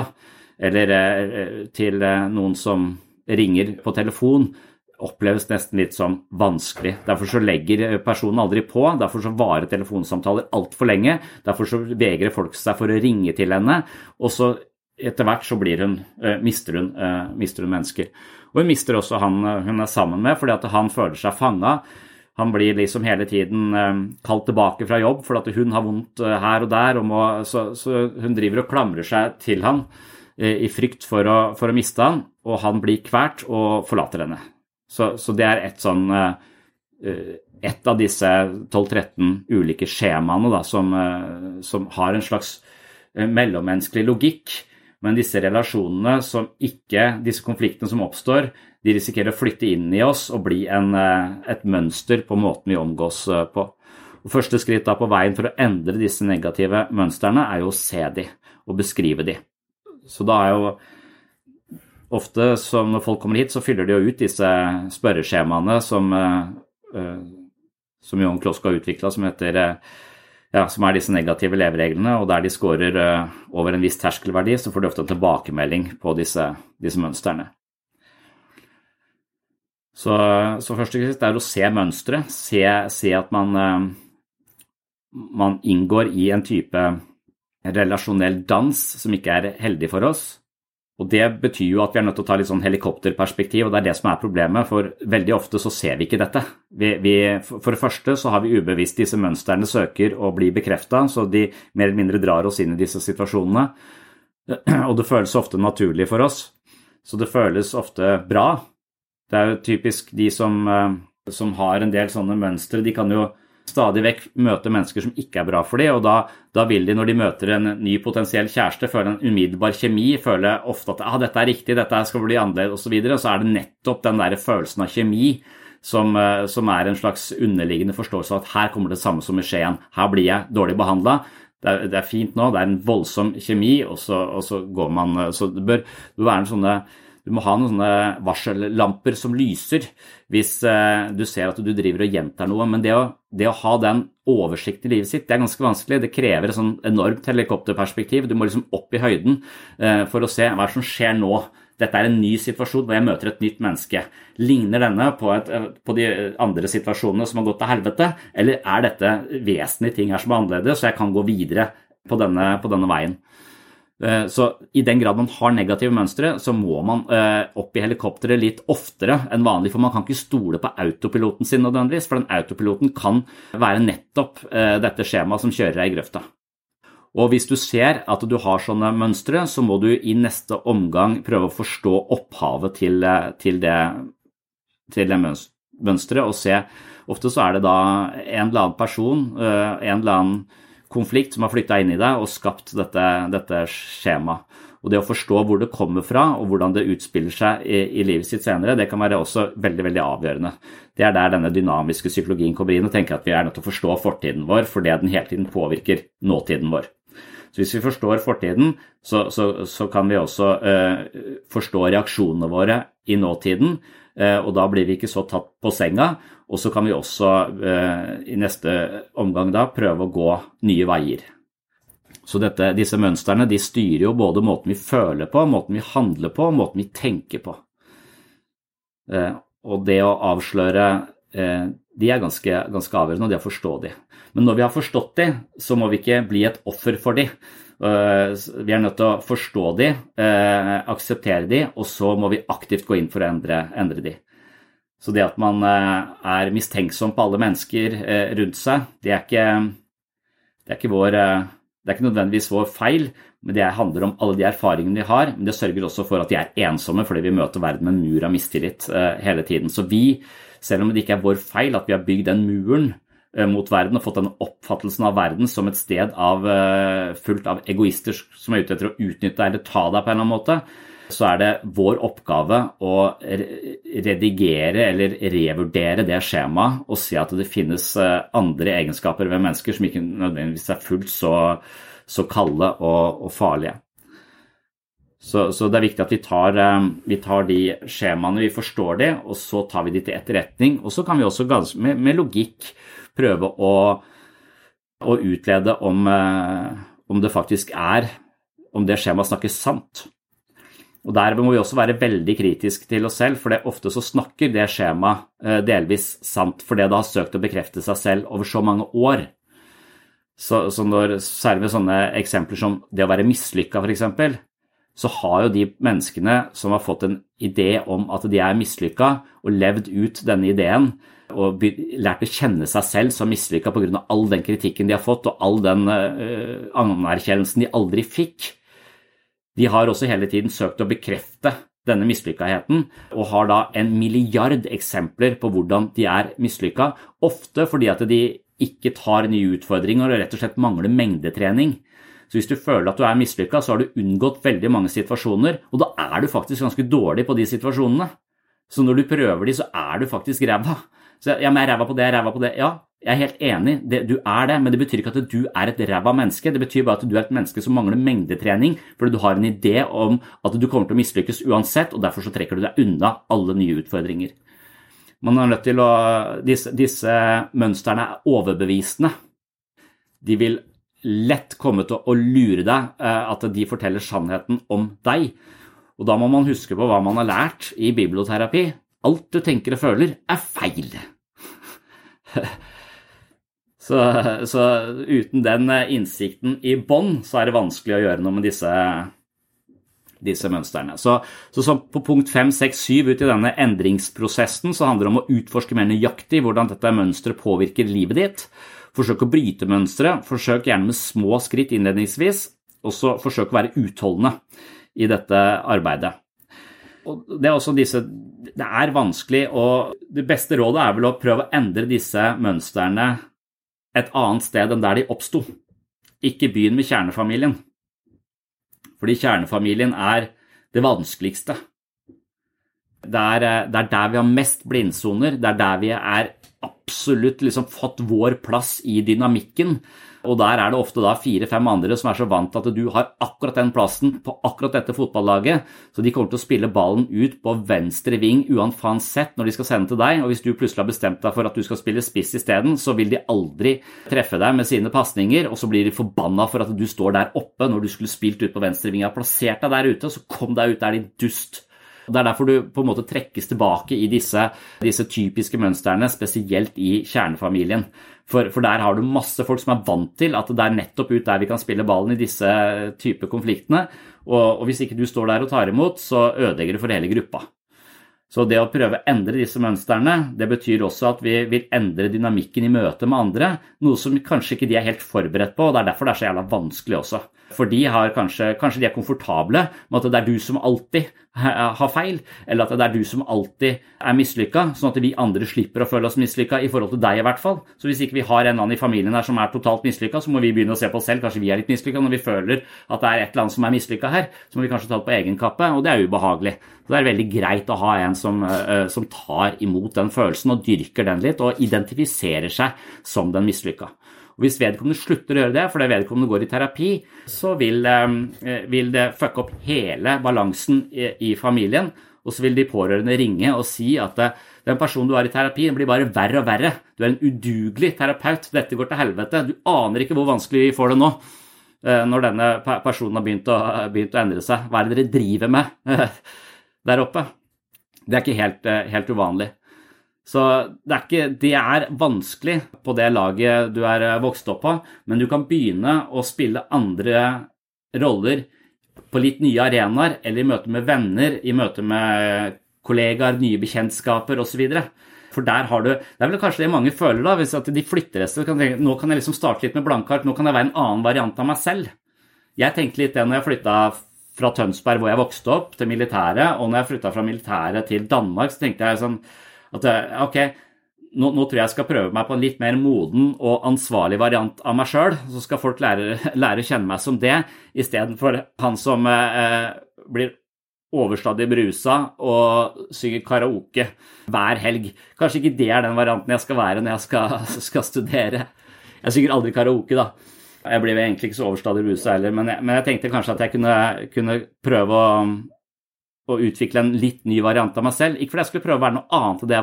eller til noen som ringer på telefon, oppleves nesten litt som vanskelig. Derfor så legger personen aldri på, derfor så varer telefonsamtaler alt for lenge, derfor så vegrer folk seg for å ringe til henne, og så etter hvert så mister hun mennesker. Og hun mister også han hun sammen med, fordi at han føler seg fanget. Han blir liksom hele tiden kalt tilbake fra jobb, fordi at hun har vondt her og der, så hun driver og klamrer seg til han i frykt for å miste han, og han blir kvært og forlater henne. Så det et av disse 12-13 ulike skjemaene da, som har en slags mellommenneskelig logikk, men disse relasjonene disse konfliktene som oppstår, de risikerer å flytte inn i oss og bli et mønster på måten vi omgås på. Og første skritt da på veien for å endre disse negative mønsterne jo å se de og beskrive de. Så da jo ofte, når folk kommer hit, så fyller de jo ut disse spørreskjemaene som Jon Klosko har utviklet, som disse negative levereglene, og der de scorer over en viss terskelverdi, så får de ofte en tilbakemelding på disse mønstrene. Så først og fremst å se mønstre, se at man inngår i en type relasjonell dans som ikke heldig for oss. Og det betyr jo at vi nødt til å ta litt sånn helikopterperspektiv, og det det som problemet, for veldig ofte så ser vi ikke dette. For det første så har vi ubevisst disse mønstrene søker å bli bekreftet, så de mer eller mindre drar oss inn i disse situasjonene, og det føles ofte naturlig for oss, så det føles ofte bra. Det jo typisk de som har en del sånne mønstre, de kan jo stadig vekk møte mennesker som ikke bra for dem, og da vil de, når de møter en ny potensiell kjæreste, føle en umiddelbar kjemi, føle ofte at dette riktig, dette skal bli annerledes og så videre, og så det nettopp den der følelsen av kjemi som en slags underliggende forståelse av at her kommer det samme som i skjeen, her blir jeg dårlig behandlet, det fint nå, det en voldsom kjemi, og så går man, så det bør være en sånne. Du må ha noen sånne varsellamper som lyser hvis du ser at du driver og gjentar noe, men det å ha den oversikten i livet sitt, det ganske vanskelig, det krever et sånn enormt helikopterperspektiv, du må liksom opp i høyden for å se hva som skjer nå. Dette en ny situasjon hvor jeg møter et nytt menneske. Ligner denne på de andre situasjonene som har gått til helvete, eller dette vesentlige ting her som annerledes, så jeg kan gå videre på denne veien? Så i den grad man har negative mønstre, så må man opp i helikopteret litt oftere enn vanlig, for man kan ikke stole på autopiloten sin nødvendigvis, for den autopiloten kan være nettopp dette skjemaet som kjører deg i grøfta. Og hvis du ser at du har sånne mønstre, så må du i neste omgang prøve å forstå opphavet til det mønstret, og se, ofte så det da en eller annen person, en eller annen konflikt som har flyttet inn i deg og skapt dette skjemaet. Og det å forstå hvor det kommer fra og hvordan det utspiller seg i livet sitt senere, det kan være også veldig, veldig avgjørende. Det der denne dynamiske psykologien kommer inn og tenker at vi nødt til å forstå fortiden vår, fordi den hele tiden påvirker nåtiden vår. Så hvis vi forstår fortiden, så kan vi også forstå reaksjonene våre i nåtiden, og da blir vi ikke så tatt på senga, og så kan vi også i neste omgang da prøve å gå nye veier. Så disse mønstrene, de styrer jo både måten vi føler på, måten vi handler på, måten vi tenker på. Og det å avsløre, de ganske avgjørende, og det å forstå de. Men når vi har forstått de, så må vi ikke bli et offer for de. Vi nødt til å forstå de, akseptere de, og så må vi aktivt gå inn for å endre de. Så det at man mistenksom på alle mennesker rundt seg, det ikke nødvendigvis vår feil, men det handler om alle de erfaringene de har, men det sørger også for at de ensomme, fordi vi møter verden med en mur av mistillit hele tiden. Så vi, selv om det ikke vår feil at vi har bygd den muren mot verden og fått den oppfattelsen av verden som et sted fullt av egoister som ute etter å utnytte deg eller ta deg på en eller annen måte, så det vår oppgave å redigere eller revurdere det skjemaet og se at det finnes andre egenskaper ved mennesker som ikke nødvendigvis fullt så kalde og farlige. Så det viktig at vi tar de skjemaene, vi forstår det, og så tar vi de til etterretning, og så kan vi også med logikk prøve å utlede om det faktisk om det skjemaet snakker sant. Og der må vi også være veldig kritisk til oss selv, for det ofte så snakker det skjemaet delvis sant, fordi det har søkt å bekrefte seg selv over så mange år. Så særlig med sånne eksempler som det å være mislykket for eksempel, så har jo de menneskene som har fått en idé om at de mislykket og levd ut denne ideen, og lært å kjenne seg selv som mislykket på grunn av all den kritikken de har fått, og all den anerkjennelsen de aldri fikk. De har også hele tiden søkt å bekrefte denne mislykketheten, og har da 1 milliard eksempler på hvordan de mislykket, ofte fordi at de ikke tar nye utfordringer og rett og slett mangler mengdetrening. Så hvis du føler at du mislykket, så har du unngått veldig mange situasjoner, og da du faktisk ganske dårlig på de situasjonene. Så når du prøver de, så du faktisk ræva. Så ja, men jeg ræva på det. Ja, jeg helt enig, du det, men det betyr ikke at du et ræva menneske. Det betyr bare at du et menneske som mangler mengdetrening, fordi du har en idé om at du kommer til å mislykkes uansett, og derfor så trekker du deg unna alle nye utfordringer. Man nødt til å, disse mønstrene overbevisende. De vil lett komme til å lure deg, at de forteller sannheten om deg. Og da må man huske på hva man har lært i biblioterapi. Alt du tenker og føler feil. Så uten den innsikten i bånd, så det vanskelig å gjøre noe med disse mønstrene. Så på punkt 5, 6, 7 ut i denne endringsprosessen, så handler det om å utforske mer nøyaktig hvordan dette mønstret påvirker livet ditt. Forsøk å bryte mønstret, forsøk gjerne med små skritt innledningsvis, og så forsøk å være utholdende i dette arbeidet. Og det også det vanskelig, og det beste rådet vel å prøve å endre disse mønstrene et annet sted enn der de oppstod. Ikke begynn med kjernefamilien, fordi kjernefamilien det vanskeligste. Det der vi har mest blindsoner, det der vi absolutt fått vår plass i dynamikken, og der det ofte da 4-5 andre som så vant til at du har akkurat den plassen på akkurat dette fotballaget, så de kommer til å spille ballen ut på venstre ving uansett når de skal sende til deg, og hvis du plutselig har bestemt deg for at du skal spille spiss i stedet, så vil de aldri treffe deg med sine passninger, og så blir de forbannet for at du står der oppe når du skulle spilt ut på venstre ving, og har plassert deg der ute, så kom deg ut der din dust. Det derfor du på en måte trekkes tilbake i disse typiske mønstrene, spesielt i kjernefamilien. For der har du masse folk som vant til at det nettopp ut der vi kan spille ballen i disse type konfliktene, og hvis ikke du står der og tar imot, så ødelegger det for hele gruppa. Så det å prøve å endre disse mønstrene, det betyr også at vi vil endre dynamikken i møte med andre, noe som kanskje ikke de helt forberedt på, og det derfor det så jævla vanskelig også. For de har kanskje de komfortable med at det du som alltid har feil, eller at det du som alltid mislykket, sånn at vi andre slipper å føle oss mislykket i forhold til deg i hvert fall. Så hvis ikke vi har en annen i familien her som totalt mislykket, så må vi begynne å se på oss selv, kanskje vi litt mislykket. Når vi føler at det et eller annet som mislykket her, så må vi kanskje ta det på egen kappe, og det ubehagelig. Så det veldig greit å ha en som tar imot den følelsen og dyrker den litt, og identifiserer seg som den mislykket. Og hvis vedkommende slutter å gjøre det, fordi vedkommende går i terapi, så vil det fucke opp hele balansen i familien, og så vil de pårørende ringe og si at den personen du har i terapi blir bare verre og verre. Du en udugelig terapeut, dette går til helvete. Du aner ikke hvor vanskelig vi får det nå, når denne personen har begynt å endre seg. Hva det dere driver med der oppe? Det ikke helt uvanlig. Så det vanskelig på det laget du vokst opp på, men du kan begynne å spille andre roller på litt nye arenaer, eller i møte med venner, i møte med kollegaer, nye bekjentskaper og så videre. For der har du, det vel kanskje det mange føler da, hvis at de flytter et sted, nå kan jeg starte litt med blankark, nå kan jeg være en annen variant av meg selv. Jeg tenkte litt det når jeg flyttet fra Tønsberg, hvor jeg vokste opp, til militæret, og når jeg flyttet fra militæret til Danmark, så tenkte jeg sånn, at ok, nå tror jeg skal prøve meg på en litt mer moden og ansvarlig variant av meg selv, så skal folk lære å kjenne meg som det, i stedet for han som blir overstadig brusa og synger karaoke hver helg. Kanskje ikke det den varianten jeg skal være når jeg skal studere. Jeg synger aldri karaoke da. Jeg blir egentlig ikke så overstadig brusa heller, men jeg tenkte kanskje at jeg kunne prøve å utvikle en litt ny variant av meg selv. Ikke fordi jeg skulle prøve å være noe annet enn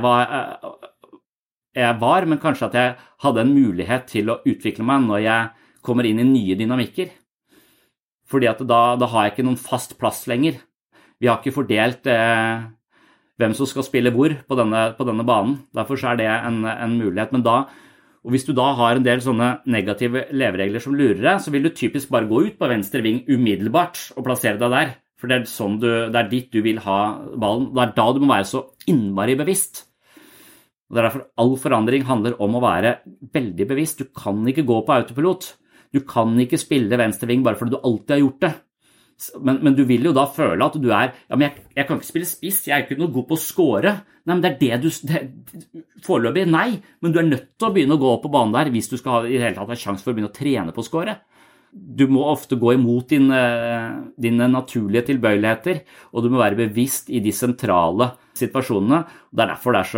det jeg var, men kanskje at jeg hadde en mulighet til å utvikle meg når jeg kommer inn i nye dynamikker. Fordi at da har jeg ikke noen fast plass lenger. Vi har ikke fordelt hvem som skal spille hvor på denne banen. Derfor så det en mulighet. Men og hvis du da har en del sånne negative leveregler som lurer deg, så vil du typisk bare gå ut på venstre ving umiddelbart og plassere deg der. For det dit du vil ha ballen. Det da du må være så innmari bevisst. Og det derfor all forandring handler om å være veldig bevisst. Du kan ikke gå på autopilot. Du kan ikke spille venstreving bare fordi du alltid har gjort det. Men du vil jo da føle at du ja, men jeg kan ikke spille spiss, jeg ikke noe god på å score. Nei, men det foreløpig, nei, men du nødt til å begynne å gå på banen der hvis du skal i det hele tatt ha sjanse for å begynne å trene på å score. du må ofte gå imot dine naturlige tilbøyeligheter, og du må være bevisst I de sentrale situasjonene. Det derfor det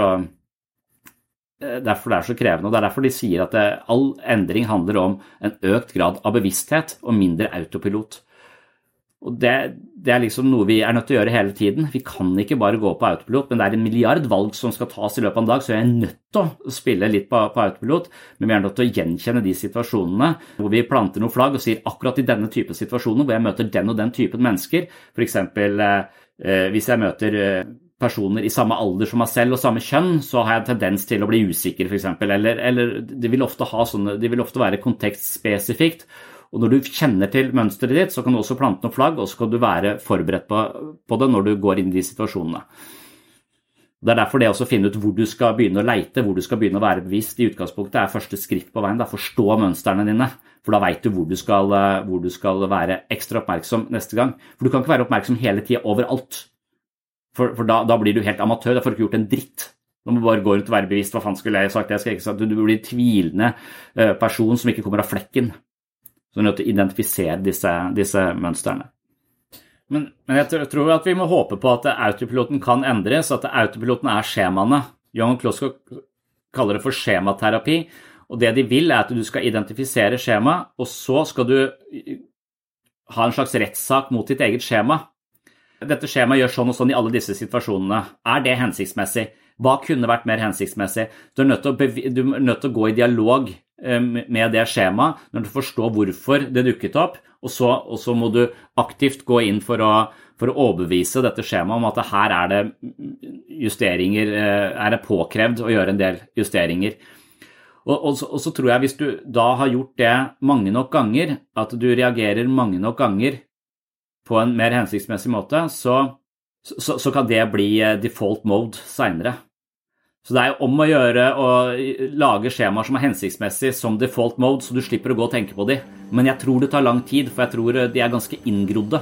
er så krevende, og det derfor de sier at all endring handler om en økt grad av bevissthet og mindre autopilot. Og det liksom noe vi nødt til å gjøre hele tiden. Vi kan ikke bare gå på autopilot, men det en milliard valg som skal tas I løpet av en dag, så jeg nødt til å spille litt på autopilot, men vi nødt til å gjenkjenne de situasjonene hvor vi planter noen flagg og sier akkurat I denne typen situasjoner, hvor jeg møter den og den typen mennesker, for eksempel hvis jeg møter personer I samme alder som meg selv og samme kjønn, så har jeg en tendens til å bli usikker, for eksempel, eller de vil ofte være kontekstspesifikt. Og når du kjenner til mønsteret ditt, så kan du også plante noen flagg, og så kan du være forberedt på det når du går inn I de situasjonene. Det derfor det også å finne ut hvor du skal begynne å leite, hvor du skal begynne å være bevisst I utgangspunktet første skritt på veien, forstå mønsterne dine, for da vet du hvor du skal være ekstra oppmerksom neste gang. For du kan ikke være oppmerksom hele tiden overalt, for da blir du helt amatør, da får du ikke gjort en dritt. Du må bare gå rundt og være bevisst, hva faen skulle jeg sagt, jeg skal ikke sagt, du blir en tvilende person som ikke kommer av flekken. Så du er nødt til å identifisere disse mønsterne. Men jeg tror at vi må håpe på at autopiloten kan endres, at autopiloten skjemaene. Young og Klosko kaller det for skjematerapi, og det de vil at du skal identifisere skjema, og så skal du ha en slags rettssak mot ditt eget skjema. Dette skjemaet gjør sånn og sånn I alle disse situasjonene. Det hensiktsmessig? Hva kunne vært mer hensiktsmessig? Du er nødt til å gå I dialog med det skjemaet, når du forstår hvorfor det dukket opp, og så må du aktivt gå inn for å overbevise dette skjemaet om at her det justeringer, det påkrevd å gjøre en del justeringer. Og så tror jeg hvis du da har gjort det mange nok ganger, at du reagerer mange nok ganger på en mer hensiktsmessig måte, så kan det bli default mode senere. Så det om å gjøre å lage skjemaer som hensiktsmessig som default mode, så du slipper å gå og tenke på de. Men jeg tror det tar lang tid, for jeg tror de ganske inngrodde.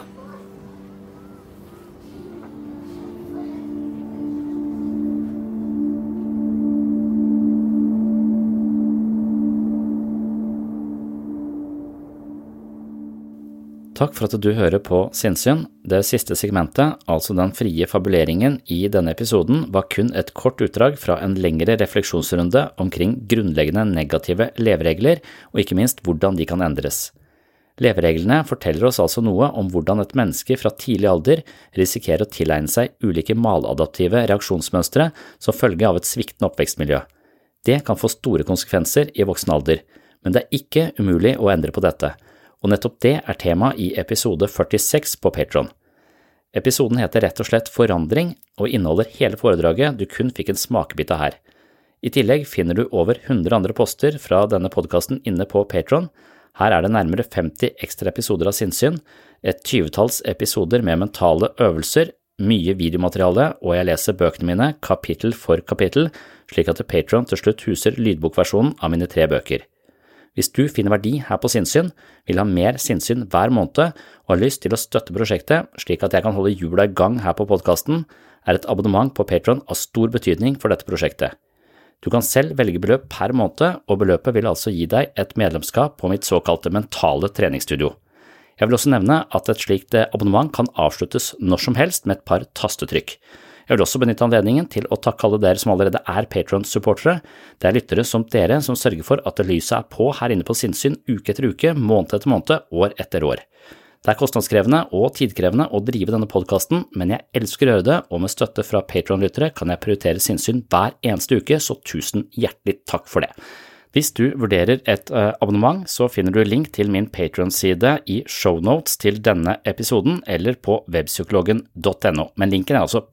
Takk for at du hører på Sinnssyn. Det siste segmentet, altså den frie fabuleringen I denne episoden, var kun et kort utdrag fra en lengre refleksjonsrunde omkring grunnleggende negative leveregler, og ikke minst hvordan de kan endres. Levereglene forteller oss altså noe om hvordan et menneske fra tidlig alder risikerer å tilegne seg ulike maladaptive reaksjonsmønstre som følge av et sviktende oppvekstmiljø. Det kan få store konsekvenser I voksen alder, men det ikke umulig å endre på dette. Og nettopp det tema I episode 46 på Patreon. Episoden heter rett og slett Forandring, og inneholder hele foredraget du kun fikk en smakebit av her. I tillegg finner du over 100 andre poster fra denne podcasten inne på Patreon. Her det nærmere 50 ekstra episoder av Sinnssyn, et 20-talls episoder med mentale øvelser, mye videomateriale, og jeg leser bøkene mine kapittel for kapittel, slik at Patreon til slutt huser lydbokversjonen av mine 3 bøker. Hvis du finner verdi her på Sinnssyn, vil ha mer Sinnssyn hver måned og har lyst til å støtte prosjektet slik at jeg kan holde hjula I gang her på podcasten, et abonnement på Patreon av stor betydning for dette prosjektet. Du kan selv velge beløp per måned, og beløpet vil altså gi deg et medlemskap på mitt såkalte mentale treningsstudio. Jeg vil også nevne at et slikt abonnement kan avsluttes når som helst med et par tastetrykk. Jeg vil også benytte anledningen til å takke alle dere som allerede Patreon-supportere. Det lyttere som dere som sørger for at lyset på her inne på Sinnssyn uke etter uke, måned etter måned, år etter år. Det kostnadskrevende og tidkrevende å drive denne podcasten, men jeg elsker å gjøre det, og med støtte fra Patreon-lyttere kan jeg prioritere Sinnssyn hver eneste uke, så tusen hjertelig takk for det. Hvis du vurderer et abonnement, så finner du link til min Patreon-side I shownotes til denne episoden, eller på webpsykologen.no, men linken altså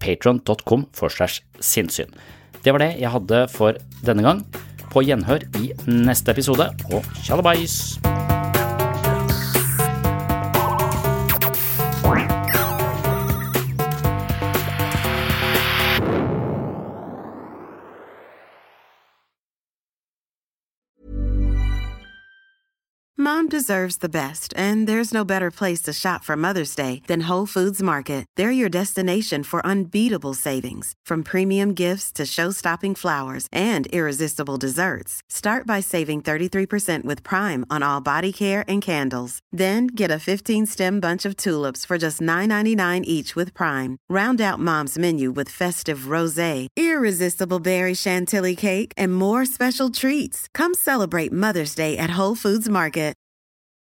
patreon.com/sinnssyn. Det var det jeg hadde for denne gang. På gjenhør I neste episode, og tjallabais! Mom deserves the best, and there's no better place to shop for Mother's Day than Whole Foods Market. They're your destination for unbeatable savings, from premium gifts to show-stopping flowers and irresistible desserts. Start by saving 33% with Prime on all body care and candles. Then get a 15-stem bunch of tulips for just $9.99 each with Prime. Round out Mom's menu with festive rosé, irresistible berry chantilly cake, and more special treats. Come celebrate Mother's Day at Whole Foods Market.